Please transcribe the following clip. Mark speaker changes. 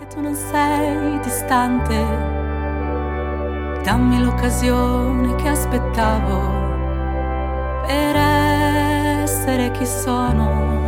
Speaker 1: che tu non sei distante, dammi l'occasione che aspettavo per essere chi sono.